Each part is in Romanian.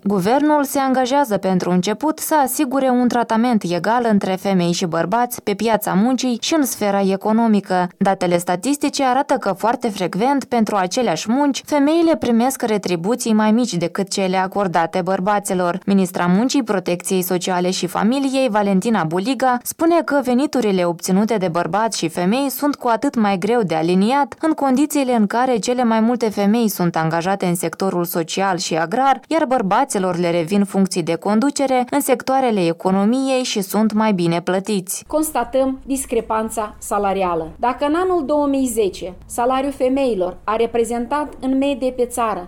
Guvernul se angajează pentru început să asigure un tratament egal între femei și bărbați pe piața muncii și în sfera economică. Datele statistice arată că foarte frecvent, pentru aceleași munci, femeile primesc retribuții mai mici decât cele acordate bărbaților. Ministra Muncii, Protecției Sociale și Familiei, Valentina Buliga, spune că veniturile obținute de bărbați și femei sunt cu atât mai greu de aliniat în condițiile în care cele mai multe femei sunt angajate în sectorul social și agrar, iar bărbaților le revin funcții de conducere în sectoarele economiei și sunt mai bine plătiți. Constatăm discrepanța salarială. Dacă în anul 2010 salariul femeilor a reprezentat în medie pe țară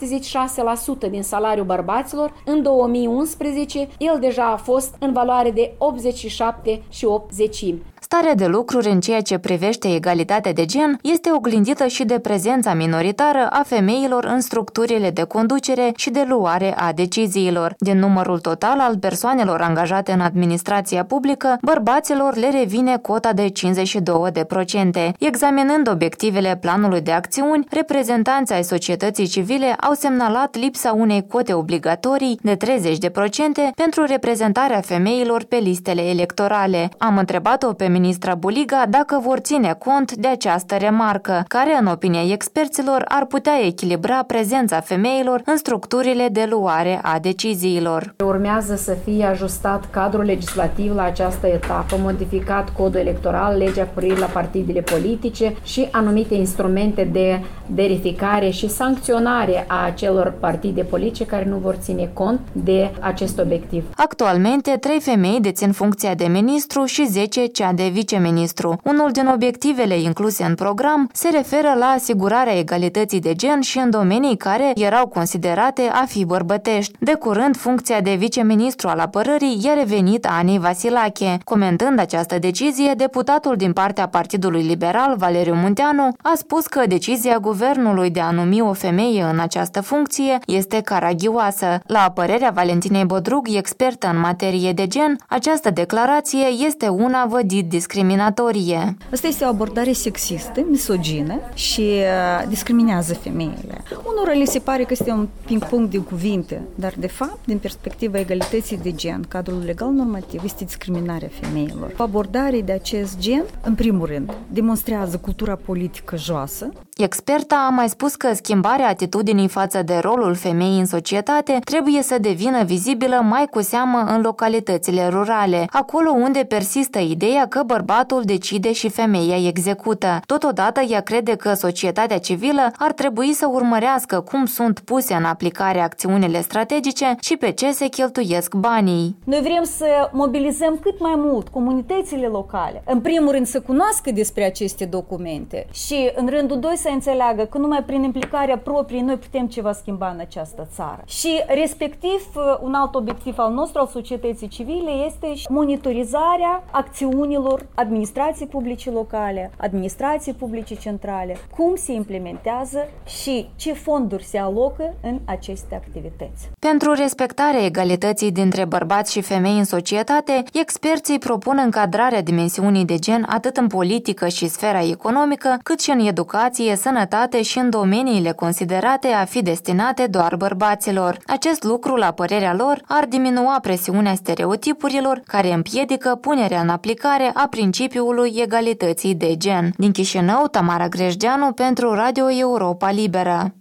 76% din salariul bărbaților, în 2011 el deja a fost în valoare de 87 și 80. Starea de lucruri în ceea ce privește egalitatea de gen este oglindită și de prezența minoritară a femeilor în structurile de conducere și de luare a deciziilor. Din numărul total al persoanelor angajate în administrația publică, bărbaților le revine cota de 52%. Examinând obiectivele planului de acțiuni, reprezentanții ai societății civile au semnalat lipsa unei cote obligatorii de 30% pentru reprezentarea femeilor pe listele electorale. Am întrebat-o pe ministra Buliga dacă vor ține cont de această remarcă, care, în opinia experților, ar putea echilibra prezența femeilor în structurile de luare a deciziilor. Urmează să fie ajustat cadrul legislativ la această etapă, modificat codul electoral, legea cu privire la partidele politice și anumite instrumente de verificare și sancționare a acelor partide politice care nu vor ține cont de acest obiectiv. Actualmente, 3 femei dețin funcția de ministru și 10 cea de viceministru. Unul din obiectivele incluse în program se referă la asigurarea egalității de gen și în domenii care erau considerate a fi bărbătești. De curând, funcția de viceministru al apărării i-a revenit Anei Vasilache. Comentând această decizie, deputatul din partea Partidului Liberal, Valeriu Munteanu, a spus că decizia guvernului de a numi o femeie în această funcție este caragioasă. La părerea Valentinei Bodrug, expertă în materie de gen, această declarație este una vădit discriminatorie. Asta este o abordare sexistă, misogină și discriminează femeile. Unora le se pare că este un ping-pong de cuvinte, dar de fapt, din perspectiva egalității de gen, cadrul legal normativ este discriminarea femeilor. O abordare de acest gen, în primul rând, demonstrează cultura politică joasă. Experta a mai spus că schimbarea atitudinii față de rolul femeii în societate trebuie să devină vizibilă mai cu seamă în localitățile rurale, acolo unde persistă ideea că bărbatul decide și femeia execută. Totodată, ea crede că societatea civilă ar trebui să urmărească cum sunt puse în aplicare acțiunile strategice și pe ce se cheltuiesc banii. Noi vrem să mobilizăm cât mai mult comunitățile locale. În primul rând să cunoască despre aceste documente și în rândul 2 să înțeleagă că numai prin implicarea proprie noi putem ceva schimba în această țară. Și respectiv un alt obiectiv al nostru, al societății civile, este monitorizarea acțiunilor administrației publice locale, administrației publice centrale, cum se implementează și ce fonduri se alocă în aceste activități. Pentru respectarea egalității dintre bărbați și femei în societate, experții propun încadrarea dimensiunii de gen atât în politică și sfera economică, cât și în educație, sănătate și în domeniile considerate a fi destinate doar bărbaților. Acest lucru, la părerea lor, ar diminua presiunea stereotipurilor care împiedică punerea în aplicare a principiului egalității de gen. Din Chișinău, Tamara Grejdeanu pentru Radio Europa Liberă.